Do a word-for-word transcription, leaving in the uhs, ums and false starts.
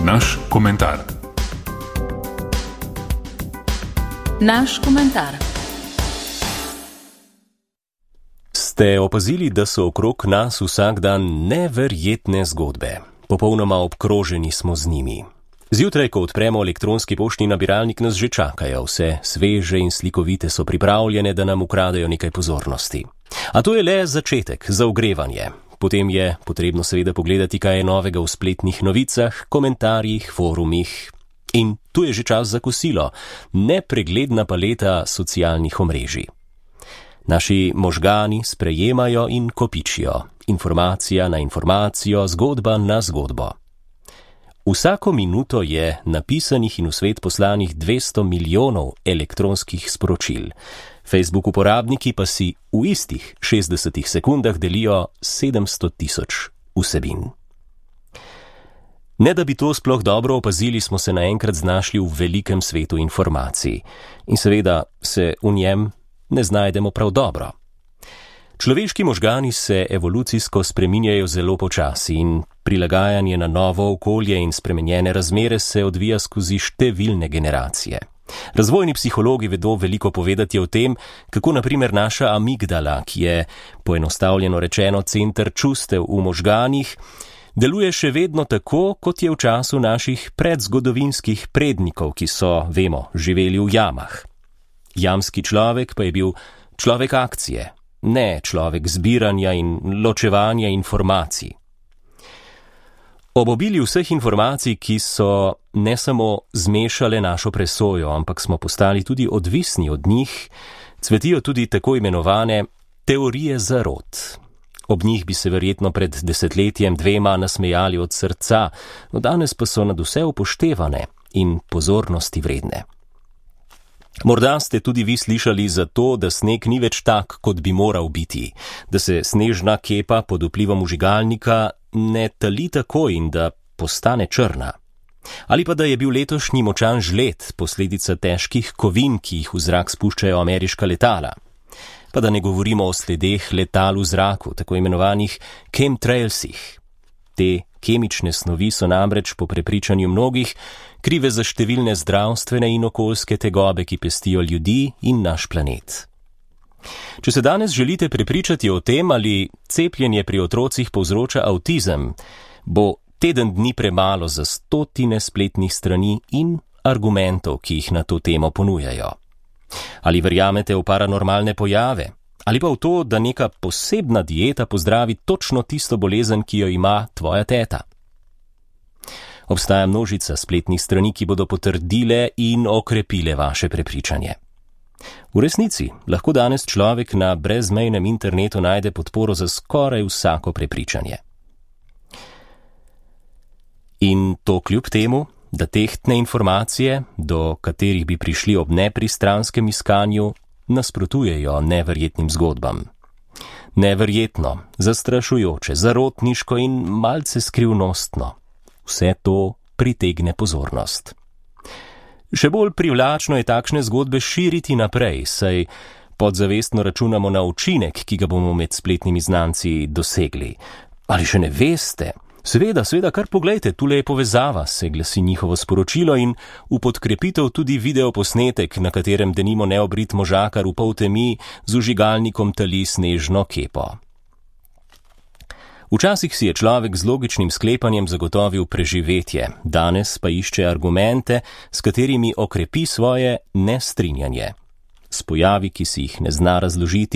Naš komentar. Naš komentar. Ste opazili, da so okrog nas vsak dan neverjetne zgodbe? Popolnoma obkroženi smo z njimi. Zjutraj, ko odpremo elektronski poštni nabiralnik, nas že čakajo. Vse sveže in slikovite so pripravljene, da nam ukradejo nekaj pozornosti. A to je le začetek, za ogrevanje. Potem je potrebno seveda pogledati, kaj je novega v spletnih novicah, komentarjih, forumih. In tu je že čas za kosilo. Nepregledna paleta socialnih omrežij. Naši možgani sprejemajo in kopičijo. Informacija na informacijo, zgodba na zgodbo. Vsako minuto je napisanih in v svet poslanih dvesto milijonov elektronskih sporočil. Facebook uporabniki pa si v istih šestdesetih sekundah delijo sedemsto tisoč vsebin. Ne da bi to sploh dobro opazili, smo se naenkrat znašli v velikem svetu informacij. In seveda se v njem ne znajdemo prav dobro. Človeški možgani se evolucijsko spreminjajo zelo počasi in prilagajanje na novo okolje in spremenjene razmere se odvija skozi številne generacije. Razvojni psihologi vedo veliko povedati o tem, kako na primer naša amigdala, ki je poenostavljeno rečeno center čustev v možganih, deluje še vedno tako, kot je v času naših predzgodovinskih prednikov, ki so, vemo, živeli v jamah. Jamski človek pa je bil človek akcije, ne človek zbiranja in ločevanja informacij. Ob obili vseh informacij, ki so ne samo zmešale našo presojo, ampak smo postali tudi odvisni od njih, cvetijo tudi tako imenovane teorije zarot. Ob njih bi se verjetno pred desetletjem dvema nasmejali od srca, no danes pa so nadvse upoštevane in pozornosti vredne. Morda ste tudi vi slišali za to, da sneg ni več tak, kot bi moral biti, da se snežna kepa pod vplivom vžigalnika ne tali tako in da postane črna. Ali pa da je bil letošnji močan žled posledica težkih kovin, ki jih v zrak spuščajo ameriška letala. Pa da ne govorimo o sledeh letal v zraku, tako imenovanih chemtrailsih. Te kemične snovi so namreč po prepričanju mnogih krive za številne zdravstvene in okoljske tegobe, ki pestijo ljudi in naš planet. Če se danes želite prepričati o tem, ali cepljenje pri otrocih povzroča avtizem, bo teden dni premalo za stotine spletnih strani in argumentov, ki jih na to temo ponujajo. Ali verjamete v paranormalne pojave? Ali pa v to, da neka posebna dieta pozdravi točno tisto bolezen, ki jo ima tvoja teta? Obstaja množica spletnih strani, ki bodo potrdile in okrepile vaše prepričanje. V resnici lahko danes človek na brezmejnem internetu najde podporo za skoraj vsako prepričanje. In to kljub temu, da tehtne informacije, do katerih bi prišli ob nepristranskem iskanju, nasprotujejo neverjetnim zgodbam. Neverjetno, zastrašujoče, zarotniško in malce skrivnostno. Vse to pritegne pozornost. Še bolj privlačno je takšne zgodbe širiti naprej, saj podzavestno računamo na učinek, ki ga bomo med spletnimi znanci dosegli. Ali še ne veste? Seveda, seveda, kar poglejte, tule je povezava, se glasi njihovo sporočilo in v podkrepitev tudi videoposnetek, na katerem denimo neobrit možakar v pol temi z vžigalnikom tali snežno kepo. Včasih si je človek z logičnim sklepanjem zagotovil preživetje, danes pa išče argumente, s katerimi okrepi svoje nestrinjanje. S pojavi, ki si jih ne zna razložiti,